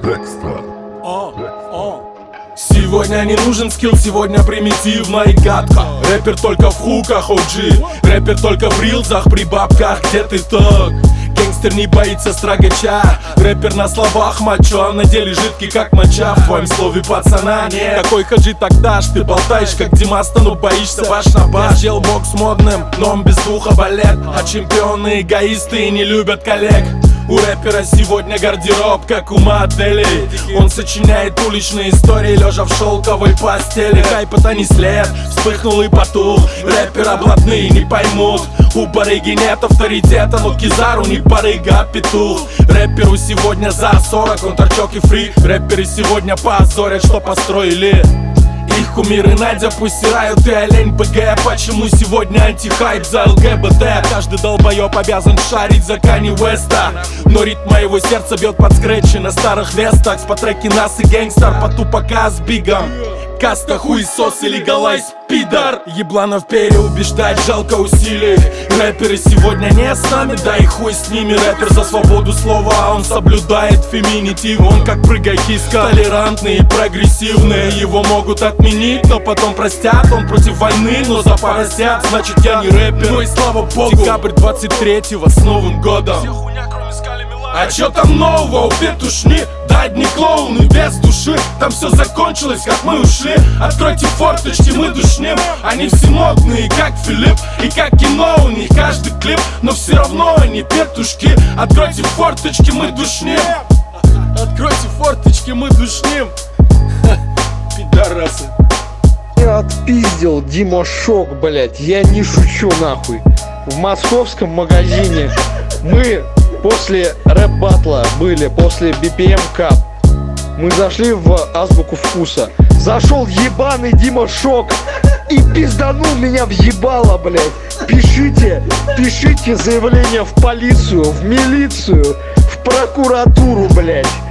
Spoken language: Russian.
Сегодня не нужен скилл, сегодня примитивно и гадко. Рэпер только в хуках OG, рэпер только в рилзах при бабках, где ты так? Гангстер не боится строгача, рэпер на словах мачо, а на деле жидкий как моча. В твоем слове пацана нет. Такой хаджи тогда ж ты болтаешь как Димаста, но боишься баш на баш. Я сделал бокс модным, но он без духа балет. А чемпионы эгоисты и не любят коллег. У рэпера сегодня гардероб, как у моделей. Он сочиняет уличные истории, лежа в шелковой постели. Хайпа-то не след, вспыхнул и потух. Рэпера блатные не поймут. У барыги нет авторитета, но Кизару не барыга, а петух. Рэперу сегодня за 40, он торчок и фри. Рэперы сегодня позорят, что построили. Их кумиры Надя посирают и олень БГ. Почему сегодня антихайп за ЛГБТ? Каждый долбоёб обязан шарить за Кани Уэста. Но ритм моего сердца бьет под скретчи на старых вестах. По треке нас и гэнгстер, по тупака с бигом. Каста хуесос или галайс пидор. Ебланов переубеждать, жалко усилий. Рэперы сегодня не с нами, да и хуй с ними. Рэпер за свободу слова, а он соблюдает феминитив. Он как прыгай киска, толерантный и прогрессивный. Его могут отменить, но потом простят. Он против войны, но за поросят. Значит я не рэпер, ну и слава богу. Декабрь 23-го, с Новым годом. А чё там нового у петушни? Да одни клоуны без души. Там все закончилось, как мы ушли. Откройте форточки, мы душним. Они все модные, как Филипп и как кино. У них каждый клип, но все равно они петушки. Откройте форточки, мы душним. Откройте форточки, мы душним. Пидорасы. Я отпиздил Дима Шок, блять. Я не шучу нахуй. В московском магазине мы после рэп-батла были, после BPM Cup. Мы зашли в азбуку вкуса. Зашел ебаный Дима Шок и пизданул меня в ебало, блядь. Пишите заявление в полицию, в милицию, в прокуратуру, блядь.